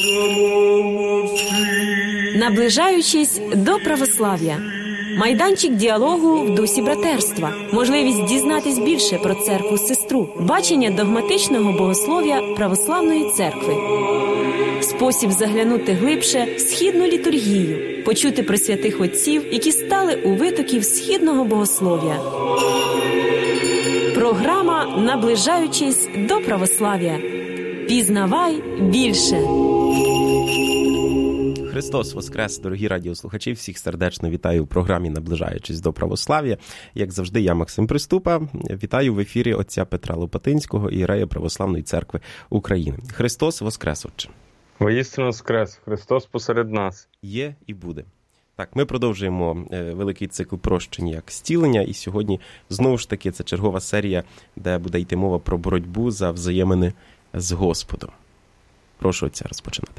Наближаючись до православ'я. Майданчик діалогу в дусі братерства. Можливість дізнатись більше про церкву-сестру. Бачення догматичного богослов'я православної церкви. Спосіб заглянути глибше в східну літургію. Почути про святих отців, які стали у витоків східного богослов'я. Програма «Наближаючись до православ'я». Пізнавай більше. Христос Воскрес, дорогі радіослухачі, всіх сердечно вітаю у програмі «Наближаючись до православ'я». Як завжди, я Максим Приступа. Вітаю в ефірі отця Петра Лопатинського, ієрея Православної церкви України. Христос Воскрес, Отче. Воістину Воскрес, Христос посеред нас. Є і буде. Так, ми продовжуємо великий цикл прощення як зцілення, і сьогодні, знову ж таки, це чергова серія, де буде йти мова про боротьбу за взаємини з Господом. Прошу отця розпочинати.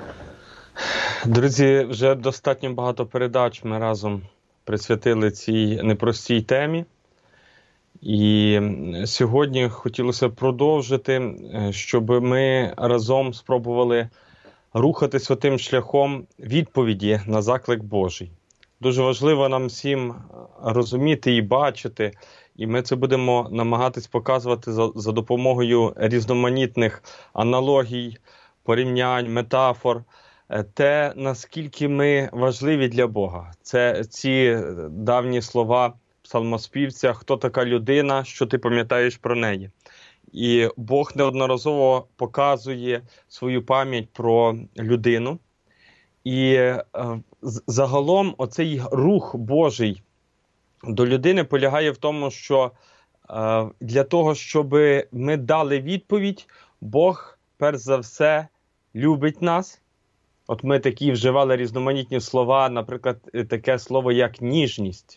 Друзі, вже достатньо багато передач ми разом присвятили цій непростій темі. І сьогодні хотілося продовжити, щоб ми разом спробували рухатися тим шляхом відповіді на заклик Божий. Дуже важливо нам всім розуміти і бачити, і ми це будемо намагатись показувати за допомогою різноманітних аналогій, порівнянь, метафор, те, наскільки ми важливі для Бога. Це ці давні слова псалмоспівця «Хто така людина, що ти пам'ятаєш про неї?». І Бог неодноразово показує свою пам'ять про людину. І загалом оцей рух Божий до людини полягає в тому, що для того, щоб ми дали відповідь, Бог, перш за все, любить нас. От ми такі вживали різноманітні слова, наприклад, таке слово, як ніжність.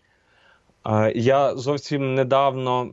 Я зовсім недавно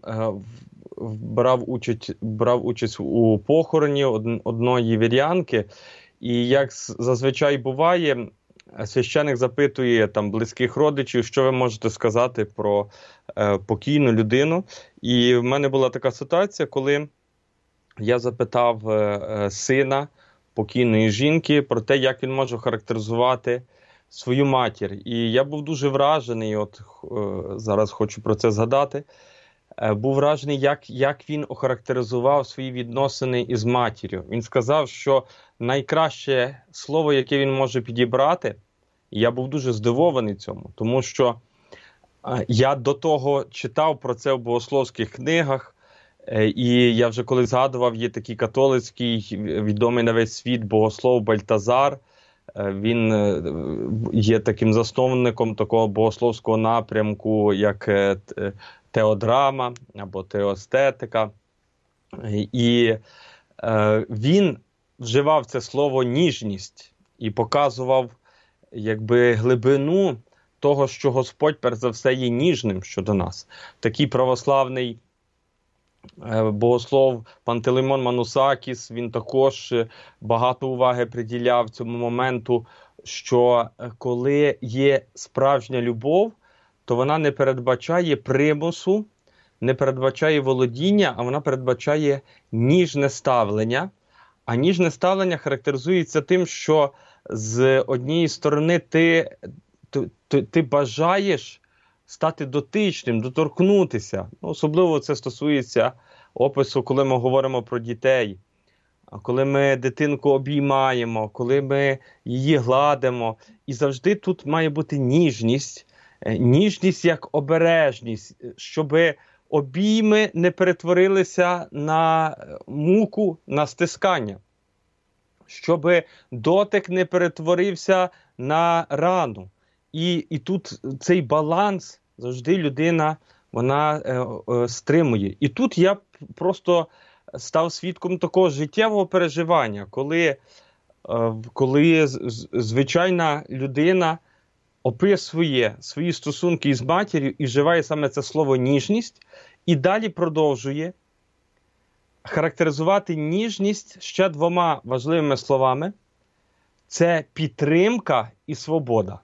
брав участь у похороні одної вірянки, і як зазвичай буває, священик запитує там близьких родичів, що ви можете сказати про покійну людину. І в мене була така ситуація, коли я запитав сина покійної жінки про те, як він може характеризувати свою матір. І я був дуже вражений, зараз хочу про це згадати, був вражений, як він охарактеризував свої відносини із матір'ю. Він сказав, що найкраще слово, яке він може підібрати, і я був дуже здивований цьому, тому що я до того читав про це в богословських книгах, і я вже коли згадував, є такий католицький, відомий на весь світ богослов Бальтазар. Він є таким засновником такого богословського напрямку, як теодрама або теостетика. І він вживав це слово «ніжність» і показував якби глибину того, що Господь, перш за все, є ніжним щодо нас. Такий православний богослов Пантелеймон Манусакіс, він також багато уваги приділяв цьому моменту, що коли є справжня любов, то вона не передбачає примусу, не передбачає володіння, а вона передбачає ніжне ставлення. А ніжне ставлення характеризується тим, що з однієї сторони ти бажаєш стати дотичним, доторкнутися. Особливо це стосується опису, коли ми говоримо про дітей. Коли ми дитинку обіймаємо, коли ми її гладимо. І завжди тут має бути ніжність. Ніжність як обережність, щоб обійми не перетворилися на муку, на стискання. Щоб дотик не перетворився на рану. І тут цей баланс завжди людина, вона стримує. І тут я просто став свідком такого життєвого переживання, коли звичайна людина описує свої стосунки із матір'ю і вживає саме це слово «ніжність», і далі продовжує характеризувати ніжність ще двома важливими словами – це підтримка і свобода.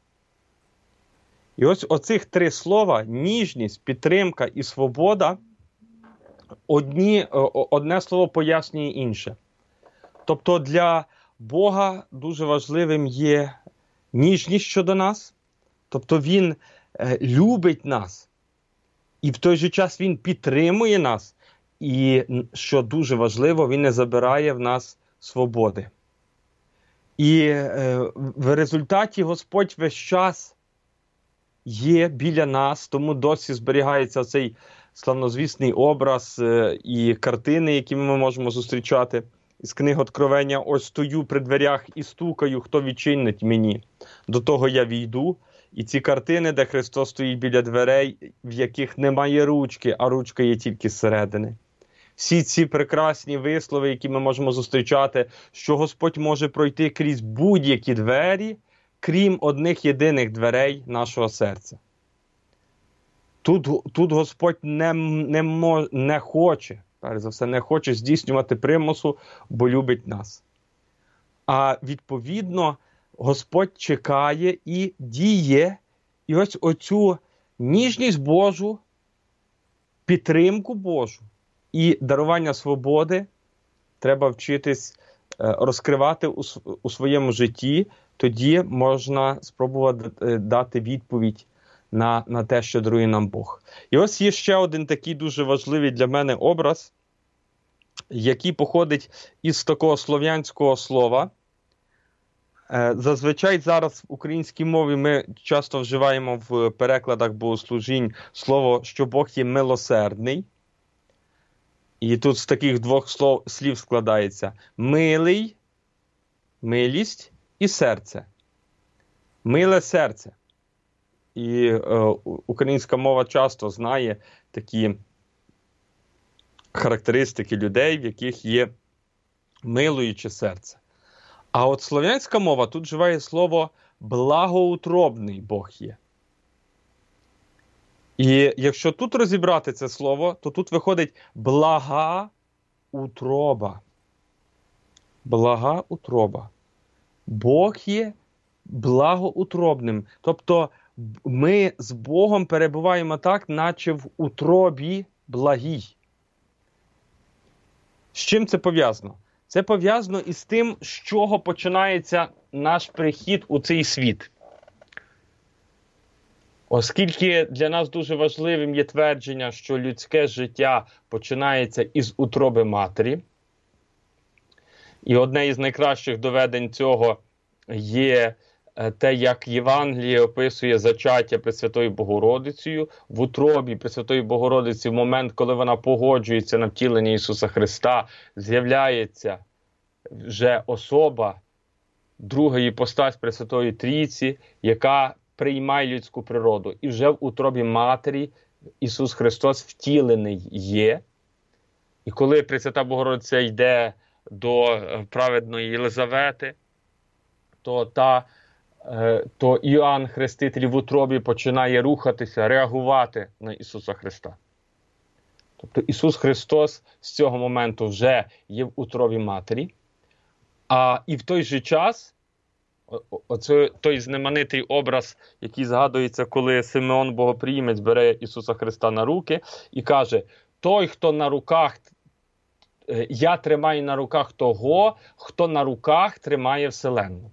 І ось оцих три слова – ніжність, підтримка і свобода – одне слово пояснює інше. Тобто для Бога дуже важливим є ніжність щодо нас, тобто Він любить нас, і в той же час Він підтримує нас, і, що дуже важливо, Він не забирає в нас свободи. І в результаті Господь весь час є біля нас, тому досі зберігається цей славнозвісний образ і картини, які ми можемо зустрічати із книги Откровення. Ось стою при дверях і стукаю, хто відчинить мені. До того я війду. І ці картини, де Христос стоїть біля дверей, в яких немає ручки, а ручка є тільки зсередини. Всі ці прекрасні вислови, які ми можемо зустрічати, що Господь може пройти крізь будь-які двері, крім одних єдиних дверей нашого серця. Тут Господь не хоче, перш за все, не хоче здійснювати примусу, бо любить нас. А відповідно, Господь чекає і діє, і ось оцю ніжність Божу, підтримку Божу і дарування свободи треба вчитись розкривати у своєму житті, тоді можна спробувати дати відповідь на те, що дарує нам Бог. І ось є ще один такий дуже важливий для мене образ, який походить із такого слов'янського слова. Зазвичай зараз в українській мові ми часто вживаємо в перекладах богослужінь слово, що Бог є милосердний. І тут з таких двох слів складається милий, милість і серце. Миле серце. І українська мова часто знає такі характеристики людей, в яких є милуюче серце. А от слов'янська мова тут вживає слово благоутробний Бог є. І якщо тут розібрати це слово, то тут виходить блага утроба. Блага утроба. Бог є благоутробним. Тобто ми з Богом перебуваємо так, наче в утробі благій. З чим це пов'язано? Це пов'язано із тим, з чого починається наш прихід у цей світ. Оскільки для нас дуже важливим є твердження, що людське життя починається із утроби матері. І одне із найкращих доведень цього є те, як Євангеліє описує зачаття Пресвятою Богородицею. В утробі Пресвятої Богородиці в момент, коли вона погоджується на втілення Ісуса Христа, з'являється вже особа, друга іпостась Пресвятої Трійці, яка приймає людську природу. І вже в утробі матері Ісус Христос втілений є. І коли Пресвята Богородиця йде до праведної Єлизавети, то Іоанн Хреститель в утробі починає рухатися, реагувати на Ісуса Христа. Тобто Ісус Христос з цього моменту вже є в утробі матері, і в той же час оце той знаменитий образ, який згадується, коли Симеон Богоприємець бере Ісуса Христа на руки і каже: той, хто на руках, я тримаю на руках того, хто на руках тримає вселенну.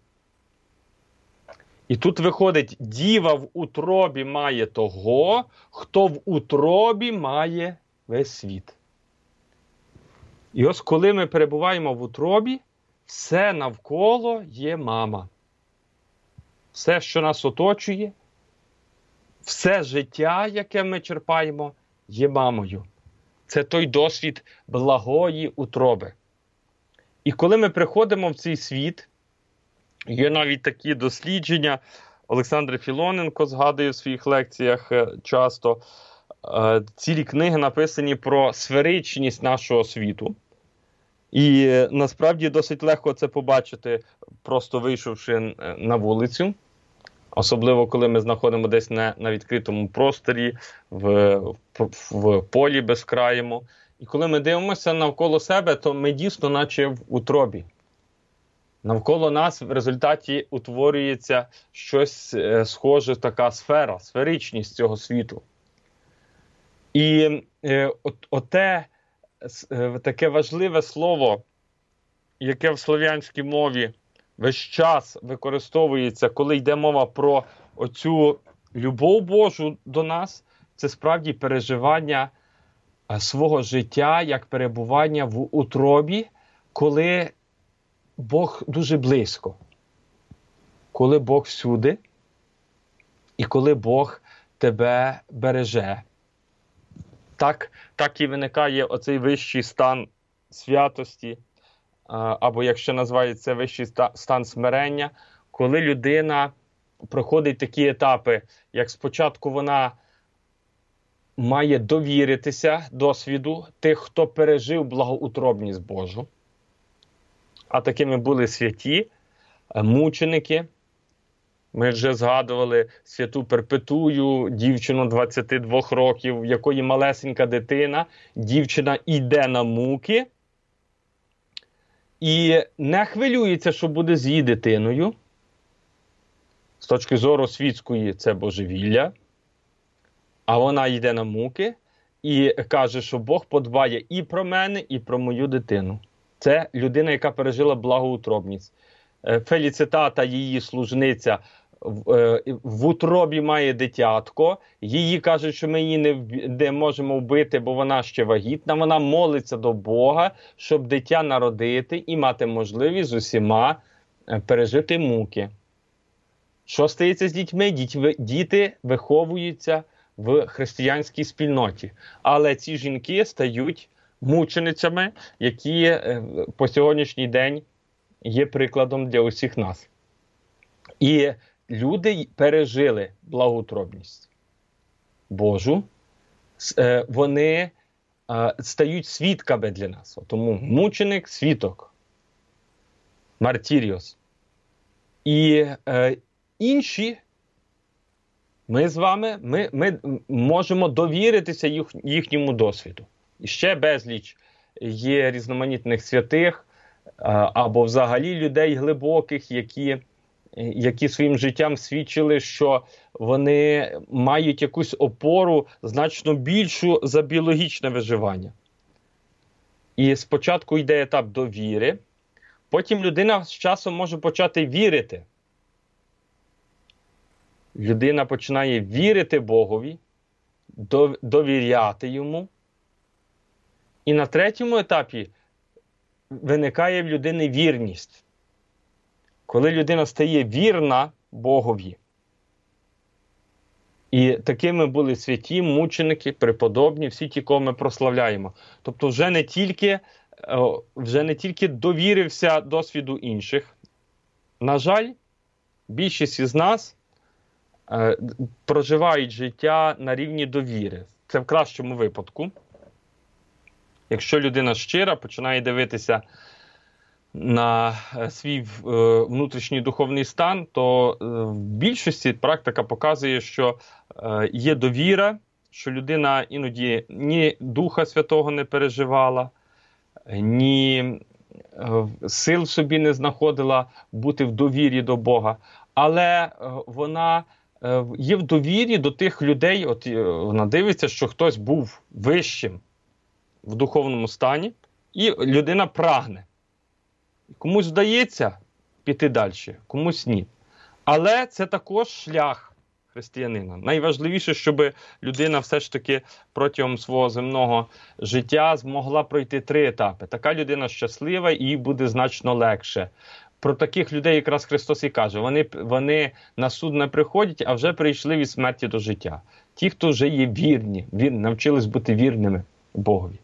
І тут виходить, діва в утробі має того, хто в утробі має весь світ. І ось коли ми перебуваємо в утробі, все навколо є мама. Все, що нас оточує, все життя, яке ми черпаємо, є мамою. Це той досвід благої утроби. І коли ми приходимо в цей світ, є навіть такі дослідження, Олександр Філоненко згадує в своїх лекціях часто, цілі книги написані про сферичність нашого світу. І насправді досить легко це побачити, просто вийшовши на вулицю. Особливо, коли ми знаходимо десь на відкритому просторі, в полі безкраєму. І коли ми дивимося навколо себе, то ми дійсно наче в утробі. Навколо нас в результаті утворюється щось схоже, така сфера, сферичність цього світу. І таке важливе слово яке в слов'янській мові весь час використовується, коли йде мова про оцю любов Божу до нас, це справді переживання свого життя, як перебування в утробі, коли Бог дуже близько, коли Бог всюди і коли Бог тебе береже. Так і виникає оцей вищий стан святості, або, якщо називається вищий стан смирення, коли людина проходить такі етапи, як спочатку вона має довіритися досвіду тих, хто пережив благоутробність Божу, а такими були святі, мученики. Ми вже згадували святу Перпетую, дівчину 22 років, в якої малесенька дитина, дівчина йде на муки і не хвилюється, що буде з її дитиною. З точки зору світської це божевілля. А вона йде на муки і каже, що Бог подбає і про мене, і про мою дитину. Це людина, яка пережила благоутробність. Феліцитата, її служниця, в утробі має дитятко. Її кажуть, що ми її не можемо вбити, бо вона ще вагітна. Вона молиться до Бога, щоб дитя народити і мати можливість з усіма пережити муки. Що стається з дітьми? Діти виховуються в християнській спільноті. Але ці жінки стають мученицями, які по сьогоднішній день є прикладом для усіх нас. І люди пережили благоутробність Божу, вони стають свідками для нас. Тому мученик – свідок, мартіріос. І інші, ми з вами, ми можемо довіритися їхньому досвіду. І ще безліч є різноманітних святих, або взагалі людей глибоких, які своїм життям свідчили, що вони мають якусь опору значно більшу за біологічне виживання. І спочатку йде етап довіри, потім людина з часом може почати вірити. Людина починає вірити Богові, довіряти йому. І на третьому етапі виникає в людини вірність. Коли людина стає вірна Богові. І такими були святі, мученики, преподобні, всі ті, кого ми прославляємо. Тобто вже не тільки довірився досвіду інших. На жаль, більшість із нас проживають життя на рівні довіри. Це в кращому випадку. Якщо людина щира, починає дивитися на свій внутрішній духовний стан, то в більшості практика показує, що є довіра, що людина іноді ні Духа Святого не переживала, ні сил в собі не знаходила бути в довірі до Бога, але вона є в довірі до тих людей, от вона дивиться, що хтось був вищим в духовному стані, і людина прагне. Комусь вдається піти далі, комусь ні. Але це також шлях християнина. Найважливіше, щоб людина все ж таки протягом свого земного життя змогла пройти 3 етапи. Така людина щаслива і їй буде значно легше. Про таких людей якраз Христос і каже, вони на суд не приходять, а вже прийшли від смерті до життя. Ті, хто вже є вірні, навчились бути вірними Богові.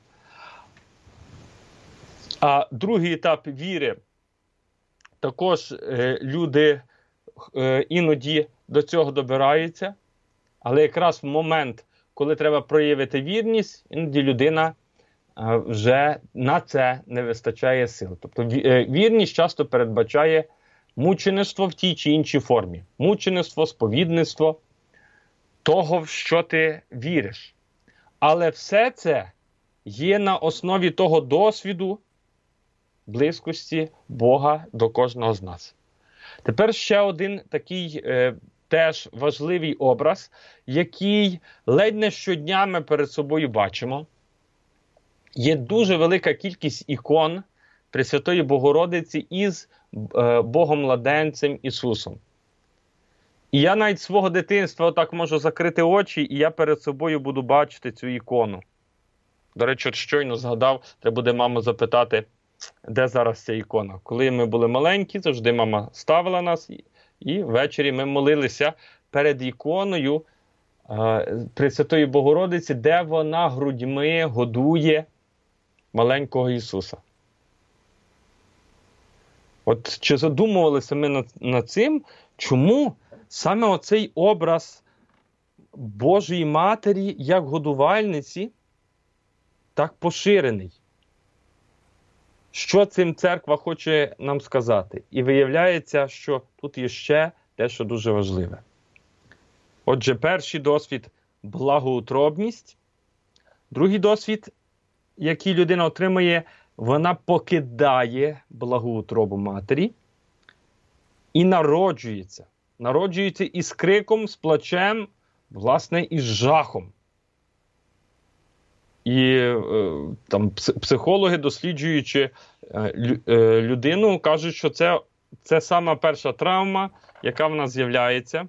А другий етап віри, також люди іноді до цього добираються, але якраз в момент, коли треба проявити вірність, іноді людина вже на це не вистачає сил. Тобто вірність часто передбачає мучеництво в тій чи іншій формі. Мучеництво, сповідництво того, в що ти віриш. Але все це є на основі того досвіду близькості Бога до кожного з нас. Тепер ще один такий теж важливий образ, який ледь не щодня ми перед собою бачимо. Є дуже велика кількість ікон Пресвятої Богородиці із Богом-младенцем Ісусом. І я навіть свого дитинства отак можу закрити очі, і я перед собою буду бачити цю ікону. До речі, от щойно згадав, треба буде маму запитати, де зараз ця ікона. Коли ми були маленькі, завжди мама ставила нас, і ввечері ми молилися перед іконою Пресвятої Богородиці, де вона грудьми годує маленького Ісуса. От чи задумувалися ми над цим, чому саме оцей образ Божої Матері як годувальниці так поширений? Що цим церква хоче нам сказати? І виявляється, що тут є ще дещо дуже важливе. Отже, перший досвід – благоутробність. Другий досвід, який людина отримує, вона покидає благоутробу матері і народжується. Народжується із криком, з плачем, власне, із жахом. І там психологи, досліджуючи людину, кажуть, що це сама перша травма, яка в нас з'являється.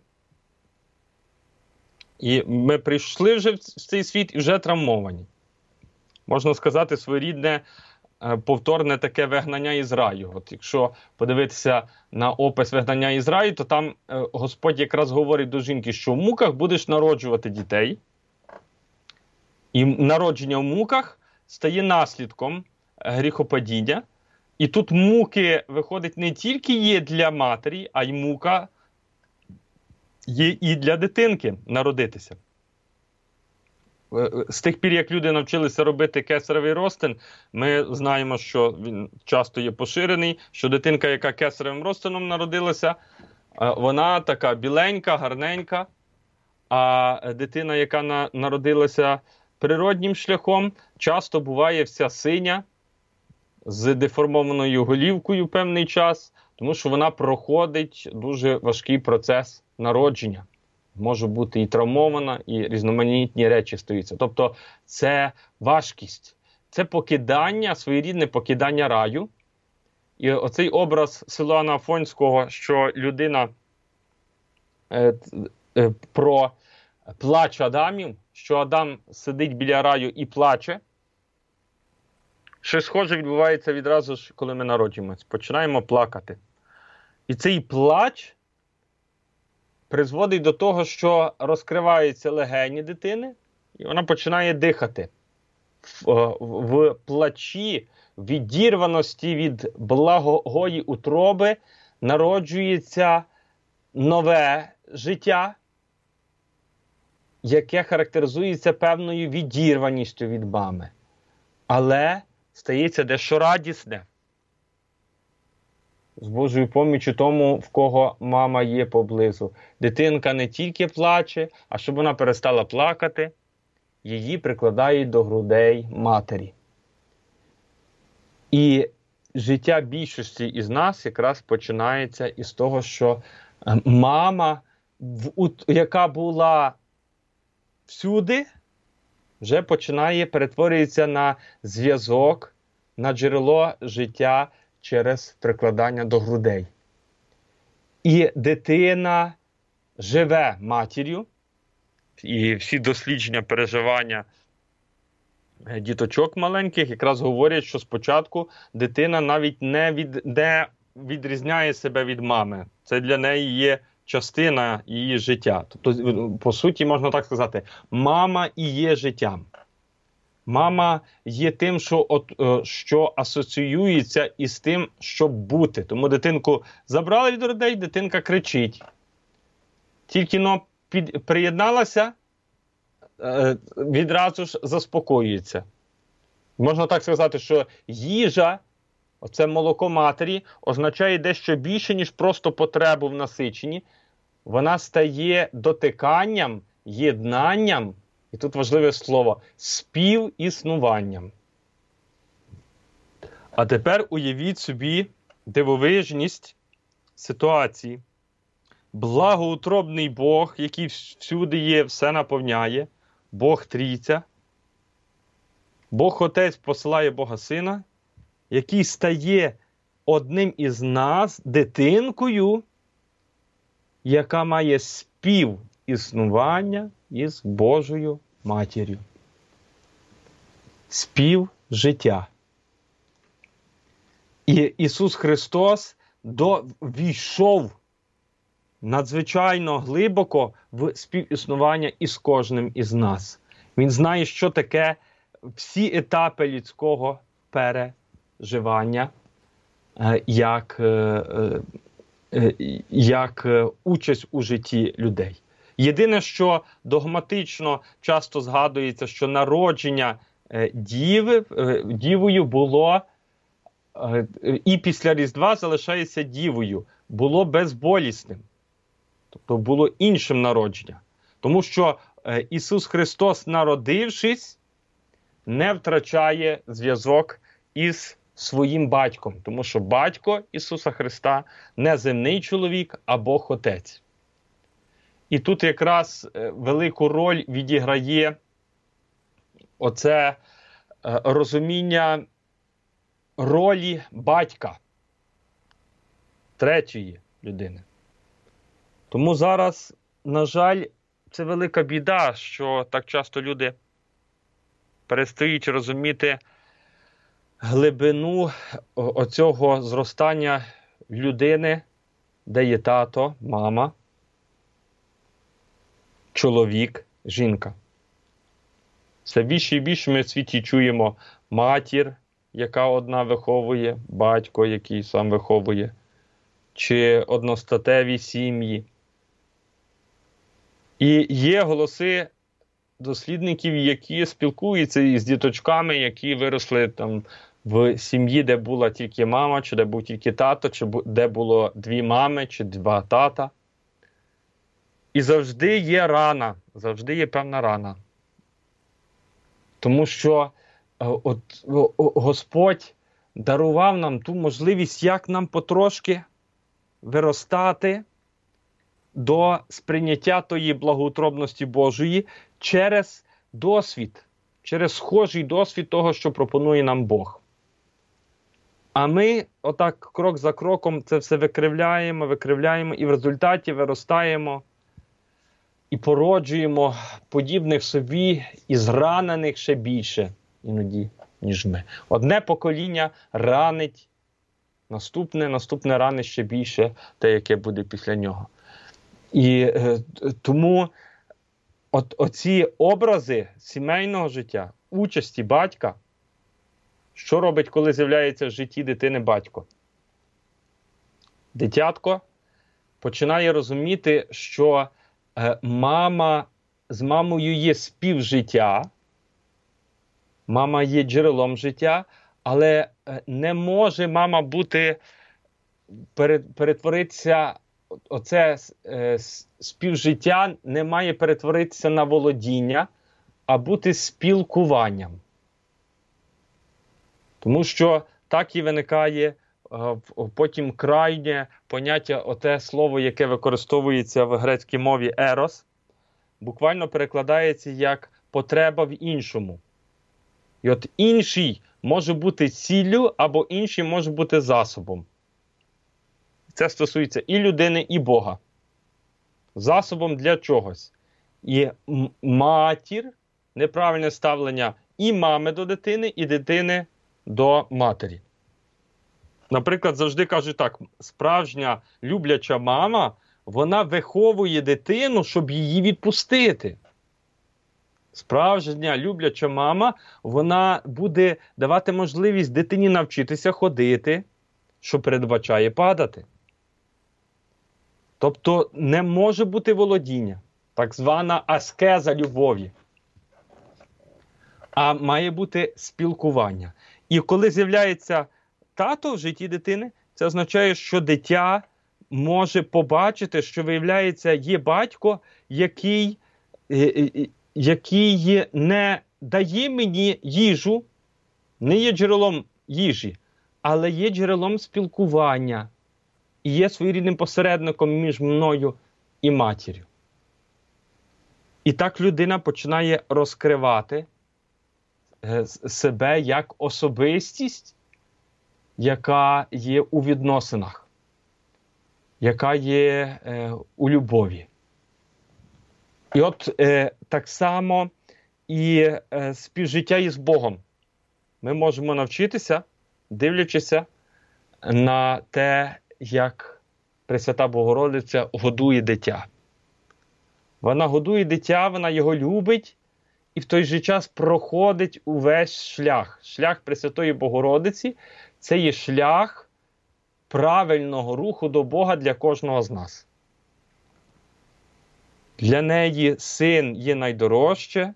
І ми прийшли вже в цей світ і вже травмовані. Можна сказати, своєрідне повторне таке вигнання із раю. От якщо подивитися на опис вигнання із раю, то там Господь якраз говорить до жінки, що в муках будеш народжувати дітей. І народження в муках стає наслідком гріхопадіння. І тут муки, виходить, не тільки є для матері, а й мука є і для дитинки народитися. З тих пір, як люди навчилися робити кесаревий розтин, ми знаємо, що він часто є поширений, що дитинка, яка кесаревим розтином народилася, вона така біленька, гарненька, а дитина, яка народилася природнім шляхом, часто буває вся синя, з деформованою голівкою певний час, тому що вона проходить дуже важкий процес народження. Може бути і травмована, і різноманітні речі стаються. Тобто це важкість, це покидання, своєрідне покидання раю. І оцей образ Силуана Афонського, що людина про плач Адамів, що Адам сидить біля раю і плаче, щось схоже відбувається відразу ж, коли ми народжуємося. Починаємо плакати. І цей плач призводить до того, що розкриваються легені дитини, і вона починає дихати. В плачі, відірваності від благої утроби народжується нове життя, яке характеризується певною відірваністю від мами. Але стається дещо радісне. З Божою поміччю тому, в кого мама є поблизу. Дитинка не тільки плаче, а щоб вона перестала плакати, її прикладають до грудей матері. І життя більшості із нас якраз починається із того, що мама, яка була всюди, вже починає перетворюється на зв'язок, на джерело життя через прикладання до грудей. І дитина живе матір'ю, і всі дослідження, переживання діточок маленьких якраз говорять, що спочатку дитина навіть не відрізняє себе від мами. Це для неї є частина її життя. Тобто, по суті, можна так сказати, мама і є життям. Мама є тим, що асоціюється із тим, щоб бути. Тому дитинку забрали від грудей, дитинка кричить. Тільки приєдналася, відразу ж заспокоюється. Можна так сказати, що їжа, оце молоко матері, означає дещо більше, ніж просто потребу в насиченні. Вона стає дотиканням, єднанням, і тут важливе слово, співіснуванням. А тепер уявіть собі дивовижність ситуації. Благоутробний Бог, який всюди є, все наповняє, Бог Трійця, Бог Отець посилає Бога Сина, який стає одним із нас, дитинкою, яка має співіснування із Божою Матір'ю. Співжиття. І Ісус Христос війшов надзвичайно глибоко в співіснування із кожним із нас. Він знає, що таке всі етапи людського переживання, як участь у житті людей. Єдине, що догматично часто згадується, що народження дівою було, і після Різдва залишається дівою, було безболісним. Тобто було іншим народження. Тому що Ісус Христос, народившись, не втрачає зв'язок із своїм батьком. Тому що батько Ісуса Христа не земний чоловік, а Бог Отець. І тут якраз велику роль відіграє оце розуміння ролі батька, третьої людини. Тому зараз, на жаль, це велика біда, що так часто люди перестають розуміти глибину оцього зростання людини, де є тато, мама, чоловік, жінка. Все більше і більше ми в світі чуємо матір, яка одна виховує, батько, який сам виховує, чи одностатеві сім'ї. І є голоси дослідників, які спілкуються із діточками, які виросли там в сім'ї, де була тільки мама, чи де був тільки тато, чи де було дві мами, чи два тата. І завжди є рана, завжди є певна рана. Тому що Господь дарував нам ту можливість, як нам потрошки виростати до сприйняття тої благоутробності Божої через досвід, через схожий досвід того, що пропонує нам Бог. А ми отак крок за кроком це все викривляємо і в результаті виростаємо і породжуємо подібних собі і зранених ще більше іноді, ніж ми. Одне покоління ранить, наступне ранить ще більше те, яке буде після нього. І тому оці образи сімейного життя, участі батька, що робить, коли з'являється в житті дитини батько? Дитятко починає розуміти, що з мамою є співжиття, мама є джерелом життя, але не може мама перетворитися, оце співжиття не має перетворитися на володіння, а бути спілкуванням. Тому що так і виникає потім крайнє поняття, оте слово, яке використовується в грецькій мові «ерос», буквально перекладається як «потреба в іншому». І от інший може бути ціллю, або інший може бути засобом. Це стосується і людини, і Бога. Засобом для чогось. І матір, неправильне ставлення і мами до дитини, і дитини до матері. Наприклад, завжди кажуть так, справжня любляча мама, вона виховує дитину, щоб її відпустити. Справжня любляча мама, вона буде давати можливість дитині навчитися ходити, що передбачає падати. Тобто не може бути володіння, так звана аскеза любові. А має бути спілкування. І коли з'являється тато в житті дитини, це означає, що дитя може побачити, що, виявляється, є батько, який не дає мені їжу, не є джерелом їжі, але є джерелом спілкування і є своєрідним посередником між мною і матір'ю. І так людина починає розкривати себе як особистість, яка є у відносинах, яка є у любові. І от так само і співжиття із Богом. Ми можемо навчитися, дивлячися на те, як Пресвята Богородиця годує дитя. Вона годує дитя, вона його любить і в той же час проходить увесь шлях. Шлях Пресвятої Богородиці – це є шлях правильного руху до Бога для кожного з нас. Для неї син є найдорожче.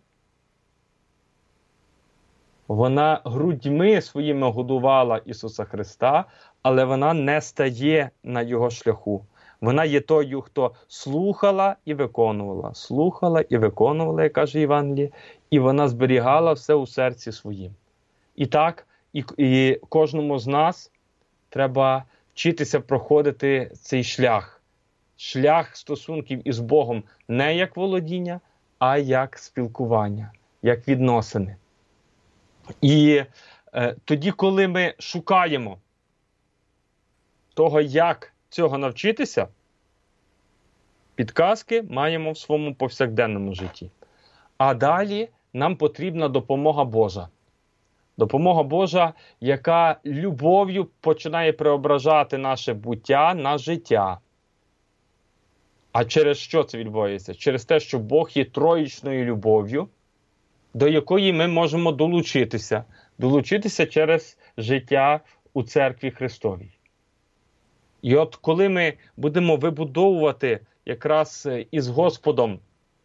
Вона грудьми своїми годувала Ісуса Христа, але вона не стає на Його шляху. Вона є тою, хто слухала і виконувала, як каже Євангеліє, і вона зберігала все у серці своїм. І так, і кожному з нас треба вчитися проходити цей шлях. Шлях стосунків із Богом не як володіння, а як спілкування, як відносини. І тоді, коли ми шукаємо того, як цього навчитися, підказки маємо в своєму повсякденному житті. А далі нам потрібна допомога Божа. Допомога Божа, яка любов'ю починає преображати наше буття на життя. А через що це відбувається? Через те, що Бог є троїчною любов'ю, до якої ми можемо долучитися. Долучитися через життя у Церкві Христовій. І от коли ми будемо вибудовувати якраз із Господом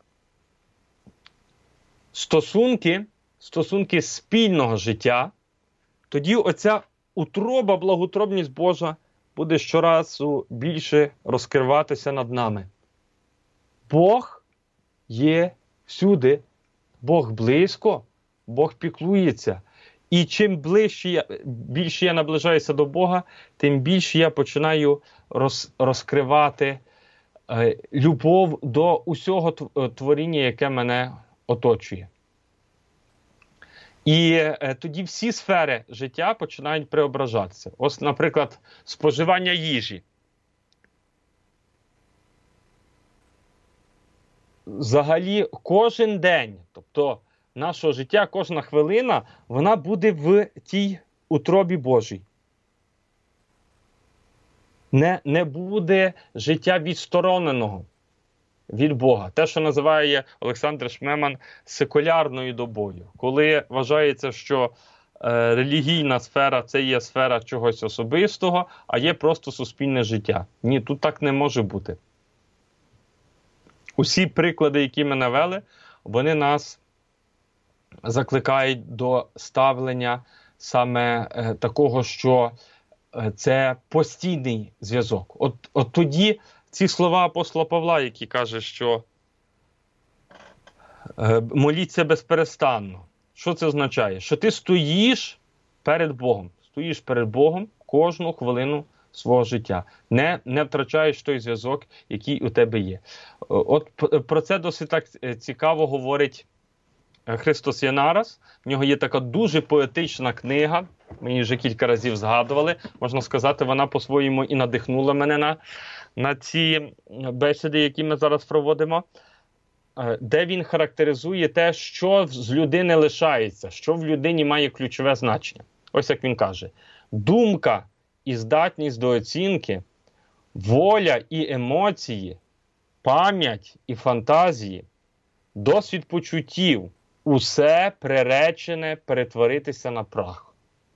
стосунки спільного життя, тоді оця утроба, благоутробність Божа буде щоразу більше розкриватися над нами. Бог є всюди, Бог близько, Бог піклується. І чим більше я наближаюся до Бога, тим більше я починаю розкривати любов до усього творіння, яке мене оточує. І тоді всі сфери життя починають преображатися. Ось, наприклад, споживання їжі. Взагалі, кожен день, тобто нашого життя, кожна хвилина, вона буде в тій утробі Божій. Не буде життя відстороненого від Бога. Те, що називає Олександр Шмеман секулярною добою. Коли вважається, що релігійна сфера – це є сфера чогось особистого, а є просто суспільне життя. Ні, тут так не може бути. Усі приклади, які ми навели, вони нас закликають до ставлення саме такого, що це постійний зв'язок. От тоді ці слова апостола Павла, які каже, що моліться безперестанно. Що це означає? Що ти стоїш перед Богом кожну хвилину свого життя. Не втрачаєш той зв'язок, який у тебе є. От про це досить так цікаво говорить Христос Янарас. В нього є така дуже поетична книга, ми її вже кілька разів згадували. Можна сказати, вона по-своєму і надихнула мене на ці бесіди, які ми зараз проводимо, де він характеризує те, що з людини лишається, що в людині має ключове значення. Ось як він каже: думка і здатність до оцінки, воля і емоції, пам'ять і фантазії, досвід почуттів – усе приречене перетворитися на прах.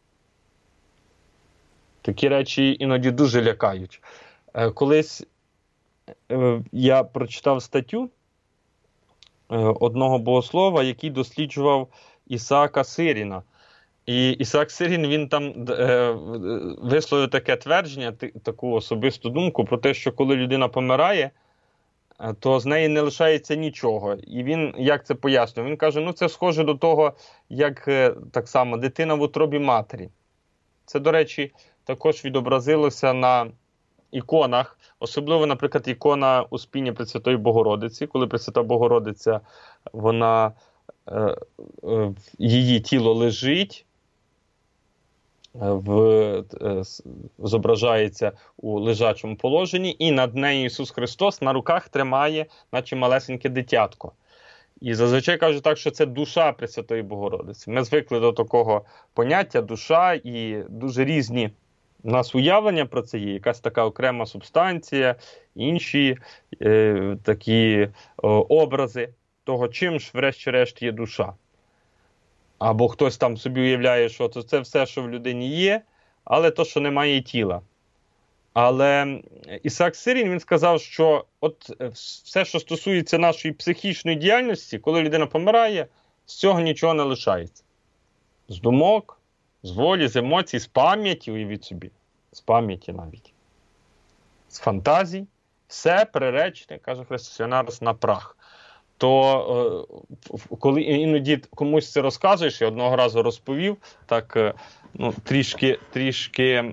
Такі речі іноді дуже лякають. Колись я прочитав статтю одного богослова, який досліджував Ісаака Сиріна. І Ісаак Сирін, він там висловив таке твердження, таку особисту думку про те, що коли людина помирає, то з неї не лишається нічого. І він, як це пояснює? Він каже, це схоже до того, як так само дитина в утробі матері. Це, до речі, також відобразилося на іконах, особливо, наприклад, ікона Успіння Пресвятої Богородиці, коли Пресвята Богородиця, її тіло лежить зображається у лежачому положенні, і над нею Ісус Христос на руках тримає, наче малесеньке дитятко. І зазвичай кажуть так, що це душа Пресвятої Богородиці. Ми звикли до такого поняття душа, і дуже різні у нас уявлення про це є. Якась така окрема субстанція, інші такі образи того, чим ж врешті-решт є душа. Або хтось там собі уявляє, що це все, що в людині є, але то, що немає тіла. Але Ісаак Сирін, він сказав, що от все, що стосується нашої психічної діяльності, коли людина помирає, з цього нічого не лишається. З думок, з волі, з емоцій, з пам'яті, уявіть собі, з пам'яті навіть, з фантазій, все приречене, каже Христос, на прах. То коли іноді комусь це розказуєш, я одного разу розповів, так трішки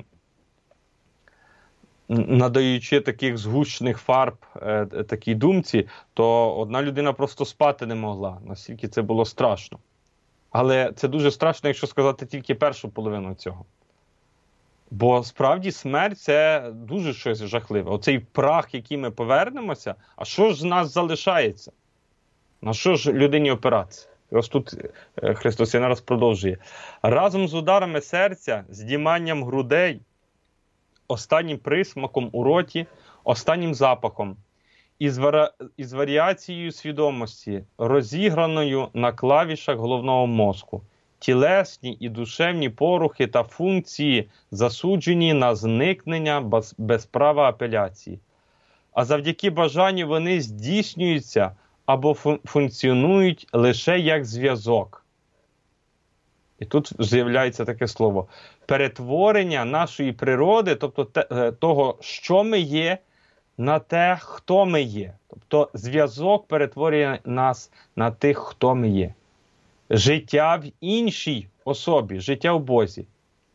надаючи таких згущених фарб такій думці, то одна людина просто спати не могла, настільки це було страшно. Але це дуже страшно, якщо сказати тільки першу половину цього. Бо справді смерть – це дуже щось жахливе. Оцей прах, який ми повернемося, а що ж з нас залишається? На що ж людині опиратися? І ось тут Христос нараз продовжує. Разом з ударами серця, здійманням грудей, останнім присмаком у роті, останнім запахом, із варіацією свідомості, розіграною на клавішах головного мозку, тілесні і душевні порухи та функції засуджені на зникнення без права апеляції. А завдяки бажанню вони здійснюються або функціонують лише як зв'язок. І тут з'являється таке слово. Перетворення нашої природи, тобто того, що ми є, на те, хто ми є. Тобто зв'язок перетворює нас на тих, хто ми є. Життя в іншій особі, життя в Бозі.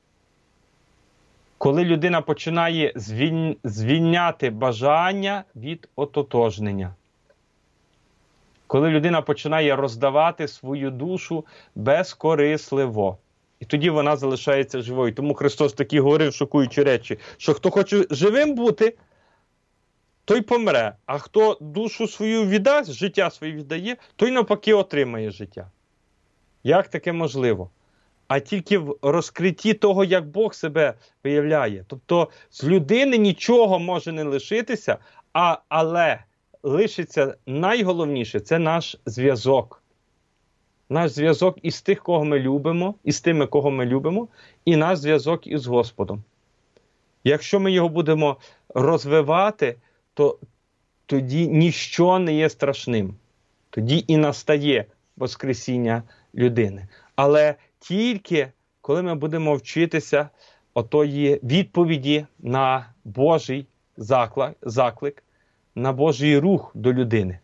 Коли людина починає звільняти бажання від ототожнення. Коли людина починає роздавати свою душу безкорисливо. І тоді вона залишається живою. Тому Христос такі говорив шокуючі речі, що хто хоче живим бути, той помре. А хто душу свою віддасть, життя своє віддає, той навпаки отримає життя. Як таке можливо? А тільки в розкритті того, як Бог себе виявляє. Тобто з людини нічого може не лишитися, але лишиться найголовніше – це наш зв'язок. Наш зв'язок із тих, кого ми любимо, із тими, кого ми любимо, і наш зв'язок із Господом. Якщо ми його будемо розвивати, то тоді ніщо не є страшним. Тоді і настає воскресіння людини. Але тільки, коли ми будемо вчитися отої відповіді на Божий заклик, на Божий рух до людини.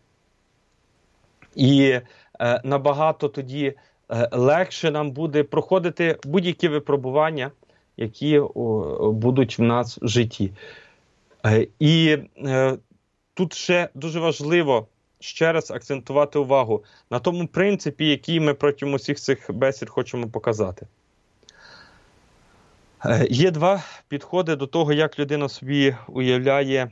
І набагато тоді легше нам буде проходити будь-які випробування, які будуть в нас в житті. І тут ще дуже важливо ще раз акцентувати увагу на тому принципі, який ми протягом усіх цих бесід хочемо показати. Є два підходи до того, як людина собі уявляє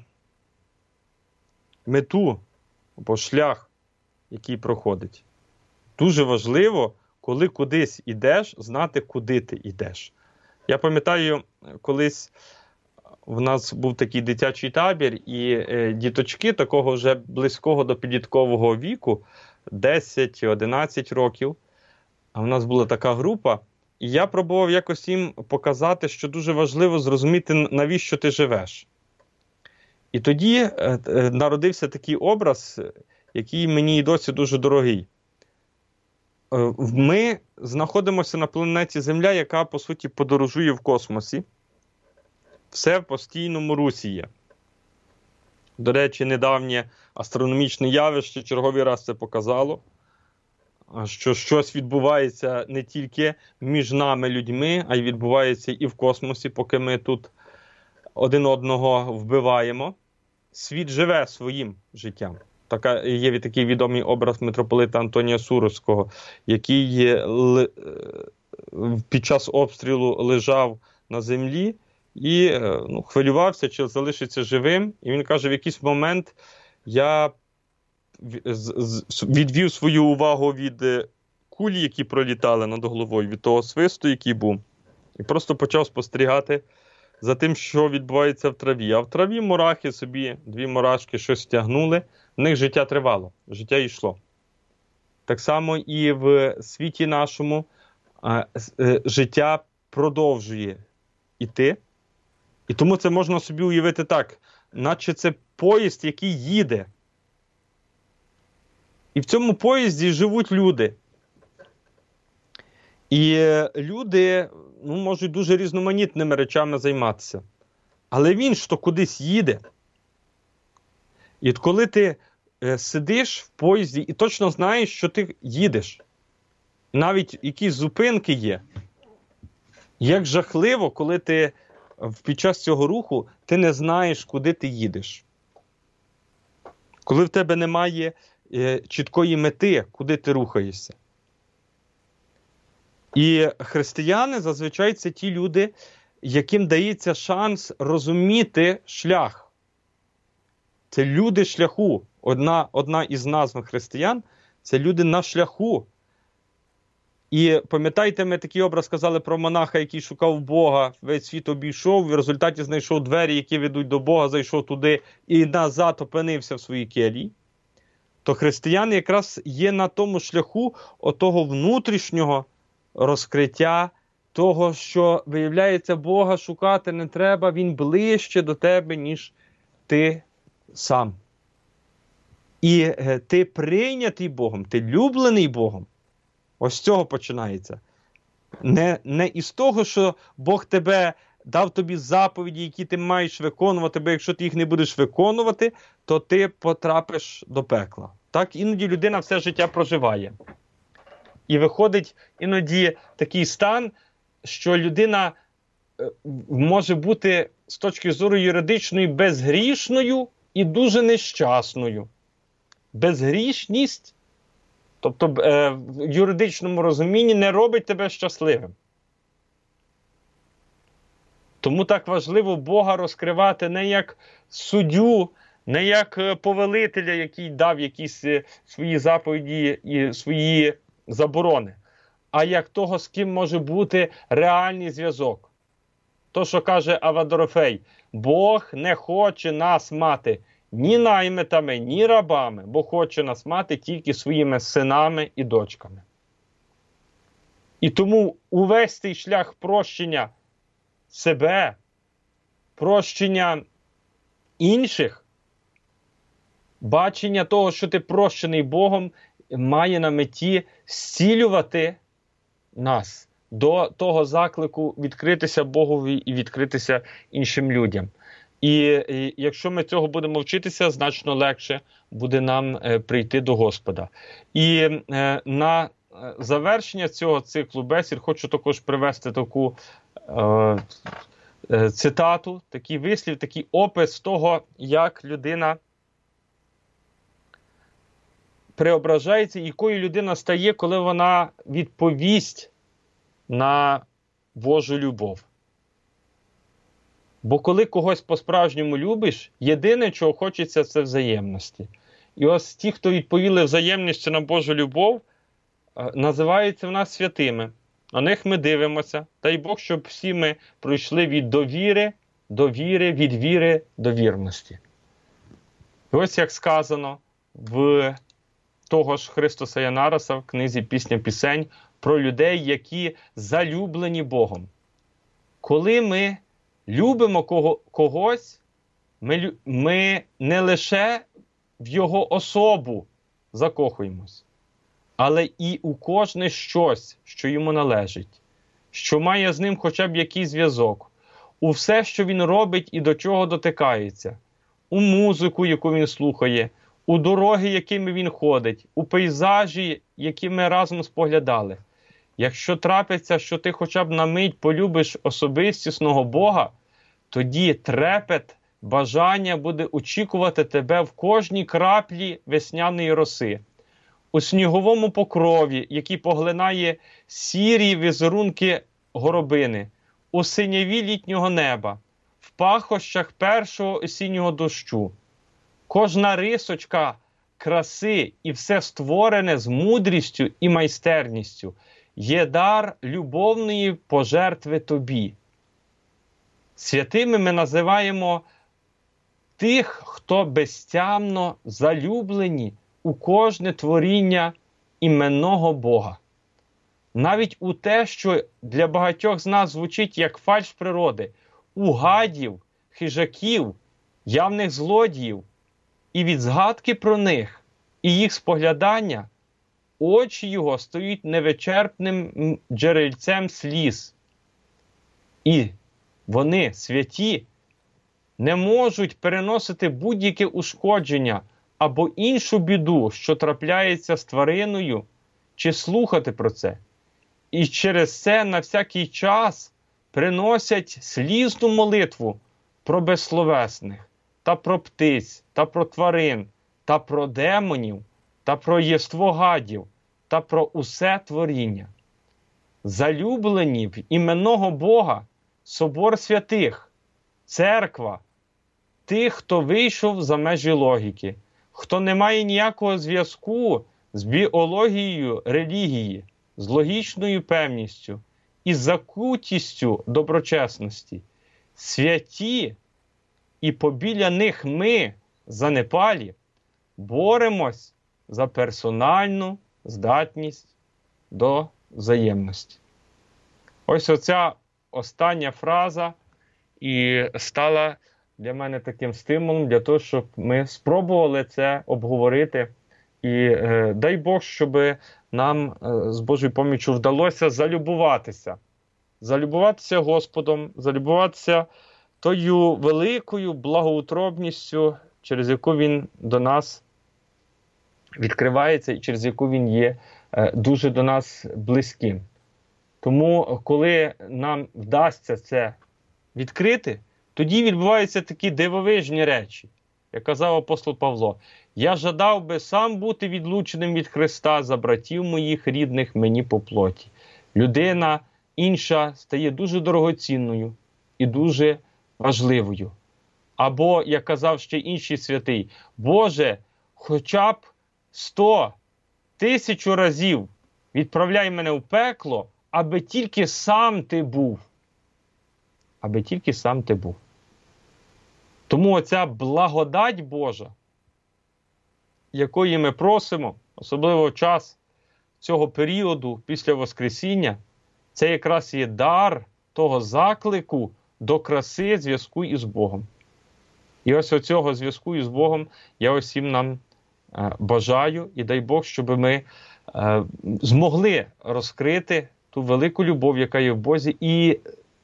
мету або шлях, який проходить. Дуже важливо, коли кудись йдеш, знати, куди ти йдеш. Я пам'ятаю, колись в нас був такий дитячий табір, і діточки такого вже близького до підліткового віку, 10-11 років, а в нас була така група, і я пробував якось їм показати, що дуже важливо зрозуміти, навіщо ти живеш. І тоді народився такий образ, який мені і досі дуже дорогий. Ми знаходимося на планеті Земля, яка, по суті, подорожує в космосі. Все в постійному русі є. До речі, недавнє астрономічне явище черговий раз це показало, що щось відбувається не тільки між нами, людьми, а й відбувається і в космосі, поки ми тут один одного вбиваємо. Світ живе своїм життям. Є такий відомий образ митрополита Антонія Суровського, який під час обстрілу лежав на землі і хвилювався, чи залишиться живим. І він каже, в якийсь момент я відвів свою увагу від кулі, які пролітали над головою, від того свисту, який був, і просто почав спостерігати за тим, що відбувається в траві. А в траві мурахи собі, 2 мурашки щось тягнули, в них життя тривало, життя йшло. Так само і в світі нашому життя продовжує йти. І тому це можна собі уявити так, наче це поїзд, який їде. І в цьому поїзді живуть люди. І люди можуть дуже різноманітними речами займатися. Але він ж то кудись їде. І от коли ти сидиш в поїзді і точно знаєш, що ти їдеш, навіть якісь зупинки є, як жахливо, коли ти під час цього руху ти не знаєш, куди ти їдеш. Коли в тебе немає чіткої мети, куди ти рухаєшся. І християни зазвичай це ті люди, яким дається шанс розуміти шлях. Це люди шляху. Одна із назв християн – це люди на шляху. І пам'ятаєте, ми такий образ сказали про монаха, який шукав Бога, весь світ обійшов, в результаті знайшов двері, які ведуть до Бога, зайшов туди і назад опинився в своїй келії. То християни якраз є на тому шляху отого внутрішнього розкриття того, що, виявляється, Бога шукати не треба, Він ближче до тебе, ніж ти сам. І ти прийнятий Богом, ти люблений Богом. Ось з цього починається. Не із того, що Бог тебе дав тобі заповіді, які ти маєш виконувати, бо якщо ти їх не будеш виконувати, то ти потрапиш до пекла. Так, іноді людина все життя проживає. І виходить іноді такий стан, що людина може бути з точки зору юридичної безгрішною і дуже нещасною. Безгрішність, тобто в юридичному розумінні, не робить тебе щасливим. Тому так важливо Бога розкривати не як суддю, не як повелителя, який дав якісь свої заповіді і свої заборони, а як того, з ким може бути реальний зв'язок. То, що каже Авва Дорофей, Бог не хоче нас мати ні наймитами, ні рабами, бо хоче нас мати тільки своїми синами і дочками. І тому увесь цей шлях прощення себе, прощення інших, бачення того, що ти прощений Богом, має на меті зцілювати нас до того заклику відкритися Богові і відкритися іншим людям. І якщо ми цього будемо вчитися, значно легше буде нам прийти до Господа. І на завершення цього циклу бесід хочу також привести таку цитату, такий вислів, такий опис того, як людина преображається, якою людина стає, коли вона відповість на Божу любов. Бо коли когось по-справжньому любиш, єдине, чого хочеться, це взаємності. І ось ті, хто відповіли взаємністю на Божу любов, називаються в нас святими. На них ми дивимося. Дай Бог, щоб всі ми пройшли від довіри до віри, від віри до вірності. І ось як сказано в того ж Христоса Янараса в книзі «Пісня пісень» про людей, які залюблені Богом. Коли ми любимо когось, ми не лише в його особу закохуємось, але і у кожне щось, що йому належить, що має з ним хоча б якийсь зв'язок, у все, що він робить і до чого дотикається, у музику, яку він слухає, у дороги, якими він ходить, у пейзажі, які ми разом споглядали. Якщо трапиться, що ти хоча б на мить полюбиш особистісного Бога, тоді трепет, бажання буде очікувати тебе в кожній краплі весняної роси, у сніговому покрові, який поглинає сірі візерунки горобини, у синяві літнього неба, в пахощах першого осіннього дощу. Кожна рисочка краси і все створене з мудрістю і майстерністю є дар любовної пожертви тобі. Святими ми називаємо тих, хто безтямно залюблені у кожне творіння іменного Бога. Навіть у те, що для багатьох з нас звучить як фальш природи, у гадів, хижаків, явних злодіїв, і від згадки про них, і їх споглядання, очі його стають невичерпним джерельцем сліз. І вони, святі, не можуть переносити будь-яке ушкодження або іншу біду, що трапляється з твариною, чи слухати про це. І через це на всякий час приносять слізну молитву про безсловесних, та про птиць, та про тварин, та про демонів, та про єство гадів, та про усе творіння. Залюблені в іменного Бога, собор святих, церква, тих, хто вийшов за межі логіки, хто не має ніякого зв'язку з біологією релігії, з логічною певністю і закутістю доброчесності. Святі, і побіля них ми, занепалі, боремось за персональну здатність до взаємності. Ось оця остання фраза і стала для мене таким стимулом для того, щоб ми спробували це обговорити. І дай Бог, щоб нам з Божою поміччю вдалося залюбуватися Господом, залюбуватися тою великою благоутробністю, через яку Він до нас відкривається і через яку Він є дуже до нас близьким. Тому, коли нам вдасться це відкрити, тоді відбуваються такі дивовижні речі. Як казав апостол Павло, «Я жадав би сам бути відлученим від Христа за братів моїх рідних мені по плоті». Людина інша стає дуже дорогоцінною і дуже важливою. Або, як казав ще інший святий, «Боже, хоча б 100, 1000 разів відправляй мене в пекло, аби тільки сам ти був». Аби тільки сам ти був. Тому оця благодать Божа, якої ми просимо, особливо в час цього періоду після Воскресіння, це якраз є дар того заклику до краси зв'язку із Богом. І ось оцього зв'язку із Богом я усім нам бажаю, і дай Бог, щоб ми змогли розкрити ту велику любов, яка є в Бозі, і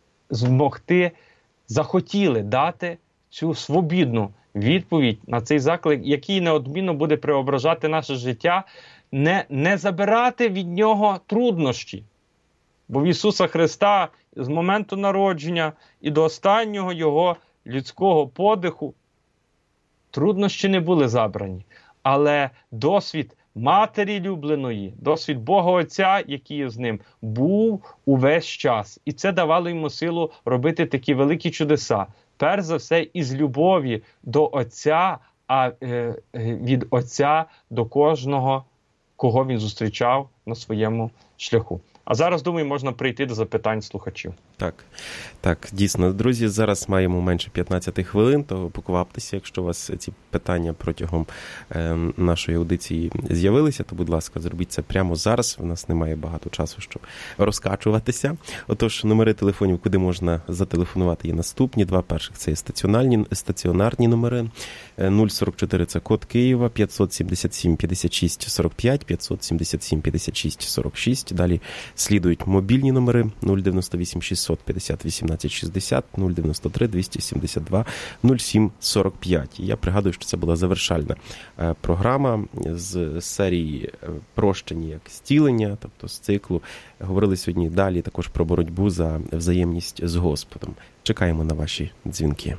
захотіли дати цю свобідну відповідь на цей заклик, який неодмінно буде преображати наше життя, не забирати від нього труднощі. Бо в Ісуса Христа з моменту народження і до останнього Його людського подиху труднощі не були забрані. Але досвід Матері любленої, досвід Бога Отця, який є з ним, був увесь час. І це давало йому силу робити такі великі чудеса. Перш за все, із любові до Отця, а від Отця до кожного, кого він зустрічав на своєму шляху. А зараз, думаю, можна прийти до запитань слухачів. Так, дійсно. Друзі, зараз маємо менше 15 хвилин, то покваптеся, якщо у вас ці питання протягом нашої аудиції з'явилися, то, будь ласка, зробіть це прямо зараз. У нас немає багато часу, щоб розкачуватися. Отож, номери телефонів, куди можна зателефонувати, є наступні. Два перших – це стаціонарні номери. 044 – це код Києва, 577 56 45, 577 56 46. Далі слідують мобільні номери 098 650 18 60, 093 272 07 45. Я пригадую, що це була завершальна програма з серії «Прощені як зцілення», тобто з циклу. Говорили сьогодні далі також про боротьбу за взаємність з Господом. Чекаємо на ваші дзвінки.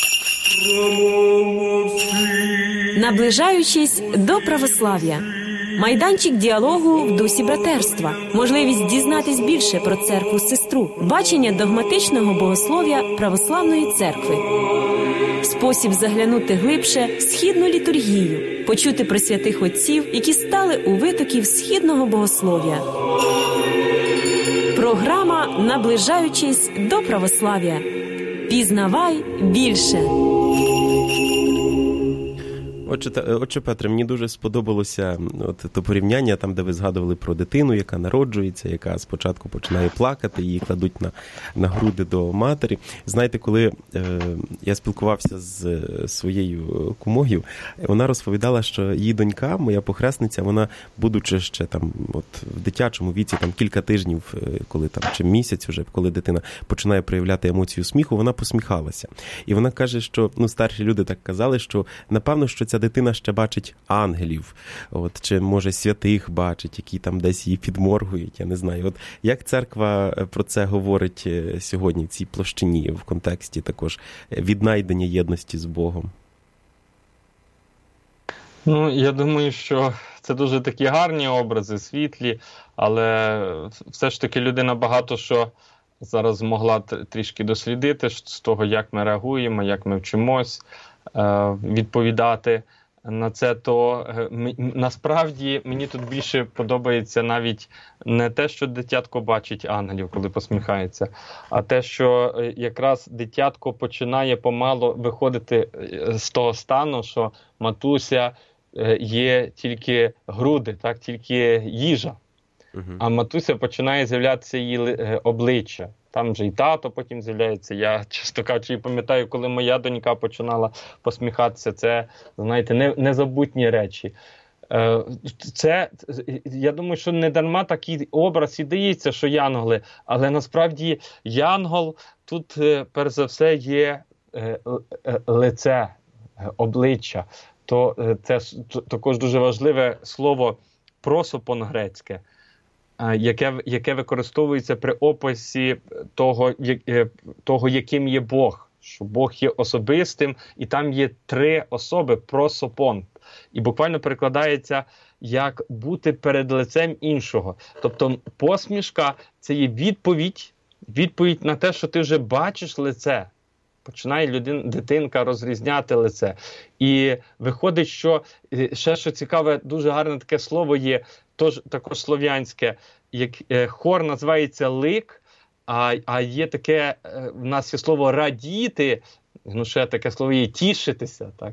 Наближаючись до православ'я. Майданчик діалогу в дусі братерства. Можливість дізнатись більше про церкву-сестру. Бачення догматичного богослов'я Православної церкви. Спосіб заглянути глибше в східну літургію. Почути про святих отців, які стали у витоків східного богослов'я. Програма «Наближаючись до православ'я». Пізнавай більше. Отче Петре, мені дуже сподобалося то порівняння, там, де ви згадували про дитину, яка народжується, яка спочатку починає плакати, її кладуть на груди до матері. Знаєте, коли я спілкувався з своєю кумою, вона розповідала, що її донька, моя похресниця, вона, будучи ще там в дитячому віці, там кілька тижнів, коли там, чи місяць вже, коли дитина починає проявляти емоцію сміху, вона посміхалася. І вона каже, що, старші люди так казали, що, напевно, що ця дитина ще бачить ангелів, чи, може, святих бачить, які там десь її підморгують, я не знаю. Як церква про це говорить сьогодні, в цій площині, в контексті також віднайдення єдності з Богом? Я думаю, що це дуже такі гарні образи, світлі, але все ж таки людина багато що зараз змогла трішки дослідити з того, як ми реагуємо, як ми вчимось відповідати на це, то насправді мені тут більше подобається навіть не те, що дитятко бачить ангелів, коли посміхається, а те, що якраз дитятко починає помало виходити з того стану, що матуся є тільки груди, так, тільки їжа. А матуся починає з'являтися її обличчя. Там вже і тато потім з'являється. Я, чесно кажучи, пам'ятаю, коли моя донька починала посміхатися. Це, знаєте, незабутні речі. Я думаю, що не дарма такий образ і дається, що янголи. Але насправді янгол тут, перш за все, є лице, обличчя. То це також дуже важливе слово «просопон» грецьке, яке використовується при описі того, яким є Бог. Що Бог є особистим, і там є 3 особи – просопон. І буквально перекладається як бути перед лицем іншого. Тобто посмішка – це є відповідь на те, що ти вже бачиш лице. Починає дитинка розрізняти лице. І виходить, що ще що цікаве, дуже гарне таке слово є, також слов'янське, як хор називається лик, а є таке, в нас є слово радіти, ще таке слово є тішитися, так?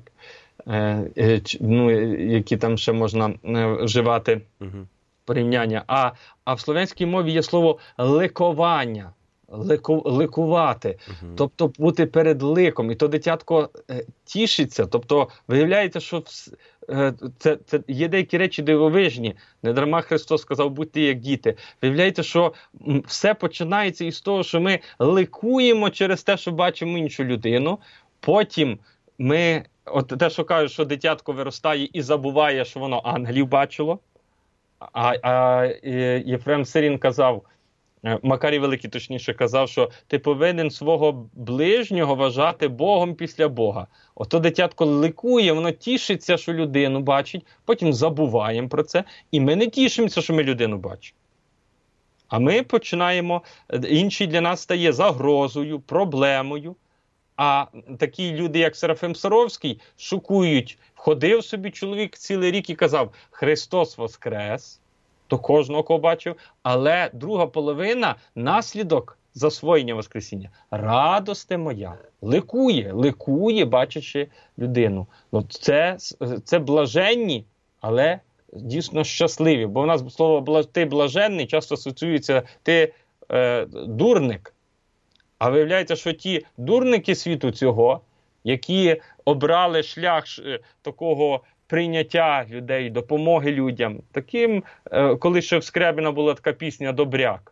Які там ще можна вживати порівняння. А в слов'янській мові є слово ликування. Ликувати, тобто бути перед ликом, і то дитятко тішиться, тобто виявляється, що це є деякі речі дивовижні, не дарма Христос сказав, будьте як діти. Виявляється, що все починається із того, що ми ликуємо через те, що бачимо іншу людину, потім ми, те, що кажуть, що дитятко виростає і забуває, що воно ангелів бачило, а Єфрем Сирін казав, Макарій Великий, точніше, казав, що ти повинен свого ближнього вважати Богом після Бога. Ото дитятко ликує, воно тішиться, що людину бачить, потім забуваємо про це, і ми не тішимося, що ми людину бачимо. А ми починаємо, інший для нас стає загрозою, проблемою, а такі люди, як Серафим Саровський, шокують. Ходив собі чоловік цілий рік і казав, Христос воскрес, до кожного, кого бачив, але друга половина – наслідок засвоєння Воскресіння. Радосте моя, ликує, бачачи людину. Це блаженні, але дійсно щасливі. Бо в нас слово «ти блаженний» часто асоціюється «ти дурник». А виявляється, що ті дурники світу цього, які обрали шлях такого прийняття людей, допомоги людям. Таким, коли ще в Скрябіна була така пісня «Добряк»,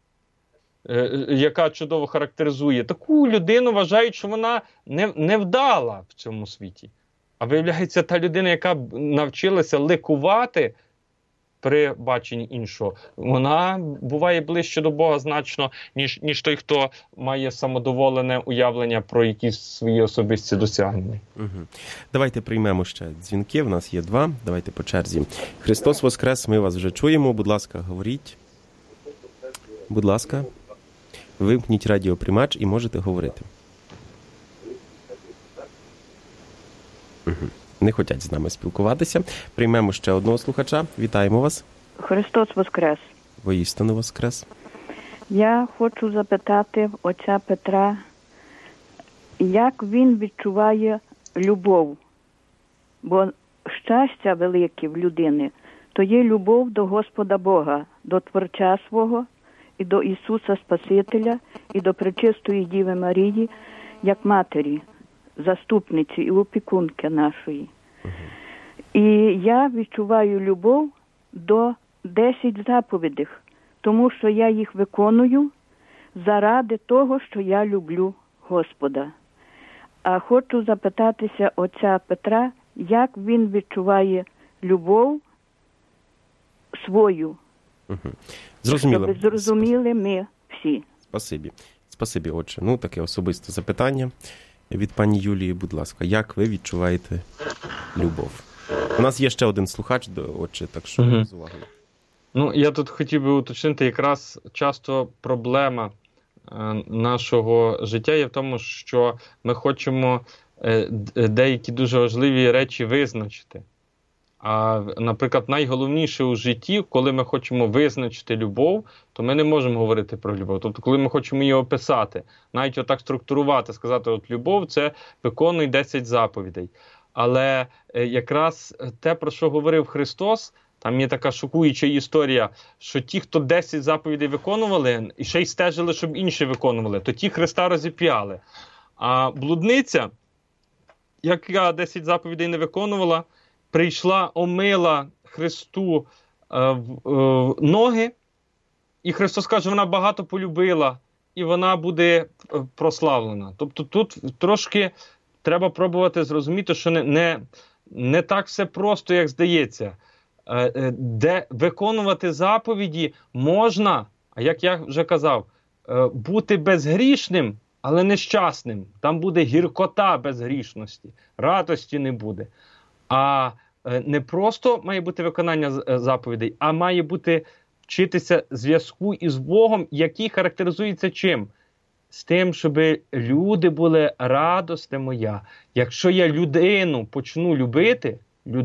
яка чудово характеризує. Таку людину вважають, що вона не вдала в цьому світі. А виявляється, та людина, яка навчилася ликувати, при баченні іншого, вона буває ближче до Бога значно, ніж той, хто має самодоволене уявлення про якісь свої особисті досягнення. Угу. Давайте приймемо ще дзвінки, в нас є 2, давайте по черзі. Христос Воскрес, ми вас вже чуємо, будь ласка, говоріть. Будь ласка, вимкніть радіоприймач і можете говорити. Угу. Не хочуть з нами спілкуватися. Приймемо ще одного слухача. Вітаємо вас. Христос Воскрес. Воістину Воскрес. Я хочу запитати отця Петра, як він відчуває любов. Бо щастя велике в людини, то є любов до Господа Бога, до Творця свого, і до Ісуса Спасителя, і до Пречистої Діви Марії, як матері, заступниці і опікунки нашої. І я відчуваю любов до 10 заповідей, тому що я їх виконую заради того, що я люблю Господа. А хочу запитатися отця Петра, як він відчуває любов свою. Зрозуміло. Щоб зрозуміли ми всі. Спасибі, отче. Ну, таке особисте запитання від пані Юлії, будь ласка. Як ви відчуваєте любов? У нас є ще один слухач, отче, так що з увагою. Ну, я тут хотів би уточнити, якраз часто проблема нашого життя є в тому, що ми хочемо деякі дуже важливі речі визначити. А, наприклад, найголовніше у житті, коли ми хочемо визначити любов, то ми не можемо говорити про любов. Тобто, коли ми хочемо її описати, навіть отак структурувати, сказати, от любов – це виконуй 10 заповідей. Але якраз те, про що говорив Христос, там є така шокуюча історія, що ті, хто 10 заповідей виконували, і ще й стежили, щоб інші виконували, то ті Христа розіп'яли. А блудниця, яка 10 заповідей не виконувала, прийшла, омила Христу ноги, і Христос каже, вона багато полюбила, і вона буде прославлена. Тобто тут трошки треба пробувати зрозуміти, що не так все просто, як здається. Де виконувати заповіді можна, а як я вже казав, бути безгрішним, але нещасним. Там буде гіркота безгрішності, радості не буде. А не просто має бути виконання заповідей, а має бути вчитися зв'язку із Богом, який характеризується чим? З тим, щоб люди були радости моя. Якщо я людину почну любити,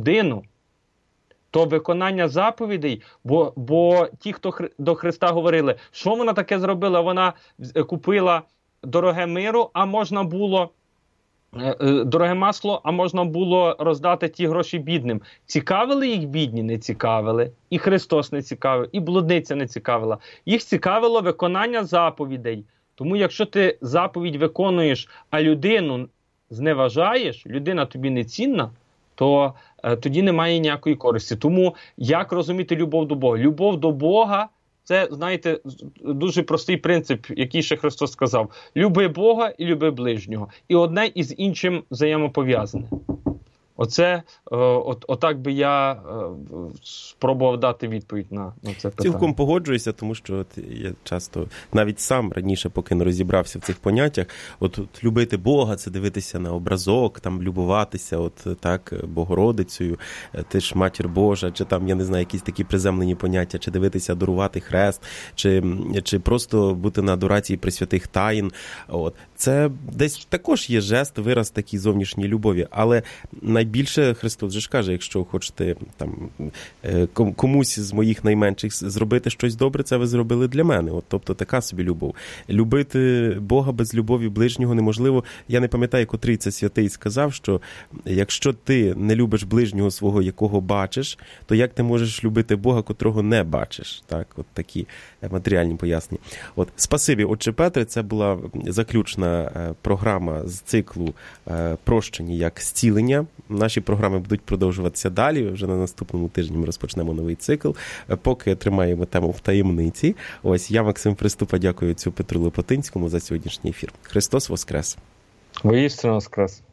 то виконання заповідей, бо ті, хто до Христа говорили, що вона таке зробила? Вона купила дороге миру, а можна було дороге масло, а можна було роздати ті гроші бідним. Цікавили їх бідні? Не цікавили. І Христос не цікавив, і блудниця не цікавила. Їх цікавило виконання заповідей. Тому якщо ти заповідь виконуєш, а людину зневажаєш, людина тобі не цінна, то тоді немає ніякої користі. Тому як розуміти любов до Бога? Любов до Бога – це, знаєте, дуже простий принцип, який ще Христос сказав. Люби Бога і люби ближнього. І одне із іншим взаємопов'язане. Оце, отак би я спробував дати відповідь на це питання. Цілком погоджуюся, тому що я часто, навіть сам раніше, поки не розібрався в цих поняттях, от любити Бога, це дивитися на образок, там любуватися, от так, Богородицею, ти ж Матір Божа, чи там, я не знаю, якісь такі приземлені поняття, чи дивитися, адорувати хрест, чи просто бути на адорації пресвятих таїн. От. Це десь також є жест, вираз такій зовнішній любові, але найбільше Христос же ж каже, якщо хочете там комусь з моїх найменших зробити щось добре, це ви зробили для мене. От, тобто така собі любов. Любити Бога без любові ближнього неможливо. Я не пам'ятаю, котрий це святий сказав, що якщо ти не любиш ближнього свого, якого бачиш, то як ти можеш любити Бога, котрого не бачиш? Так, от такі матеріальні пояснення. От, спасибі, отче Петре, це була заключна програма з циклу «Прощення як зцілення». Наші програми будуть продовжуватися далі. Вже на наступному тижні ми розпочнемо новий цикл. Поки тримаємо тему в таємниці. Ось, я, Максим Приступа, дякую отцю Петру Лопатинському за сьогоднішній ефір. Христос Воскрес! Воістину Воскрес!